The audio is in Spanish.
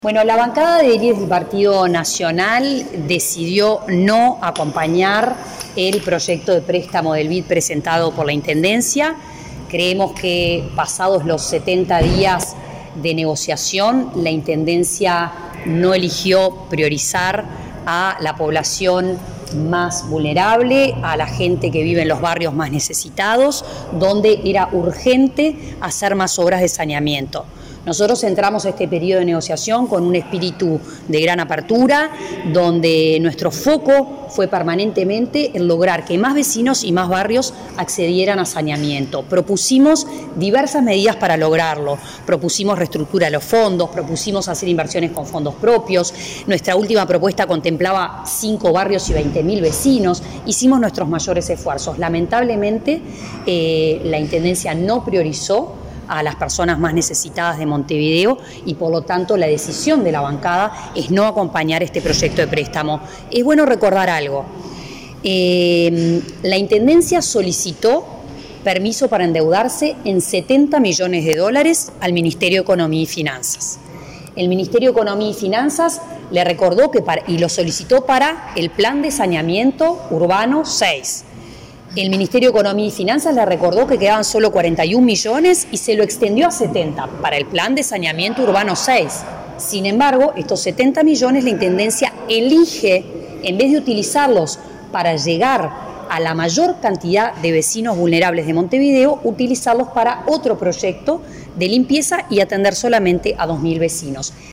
Bueno, la bancada de edilies del Partido Nacional decidió no acompañar el proyecto de préstamo del BID presentado por la Intendencia. Creemos que pasados los 70 días de negociación, la Intendencia no eligió priorizar a la población más vulnerable, a la gente que vive en los barrios más necesitados, donde era urgente hacer más obras de saneamiento. Nosotros entramos a este periodo de negociación con un espíritu de gran apertura, donde nuestro foco fue permanentemente en lograr que más vecinos y más barrios accedieran a saneamiento. Propusimos diversas medidas para lograrlo. Propusimos reestructura de los fondos, propusimos hacer inversiones con fondos propios. Nuestra última propuesta contemplaba 5 barrios y 20.000 vecinos. Hicimos nuestros mayores esfuerzos. Lamentablemente, la Intendencia no priorizó a las personas más necesitadas de Montevideo y por lo tanto la decisión de la bancada es no acompañar este proyecto de préstamo. Es bueno recordar algo, la Intendencia solicitó permiso para endeudarse en $70 millones al Ministerio de Economía y Finanzas. El Ministerio de Economía y Finanzas le recordó y lo solicitó para el Plan de Saneamiento Urbano 6. El Ministerio de Economía y Finanzas le recordó que quedaban solo 41 millones y se lo extendió a 70 para el Plan de Saneamiento Urbano 6. Sin embargo, estos 70 millones la Intendencia elige, en vez de utilizarlos para llegar a la mayor cantidad de vecinos vulnerables de Montevideo, utilizarlos para otro proyecto de limpieza y atender solamente a 2.000 vecinos.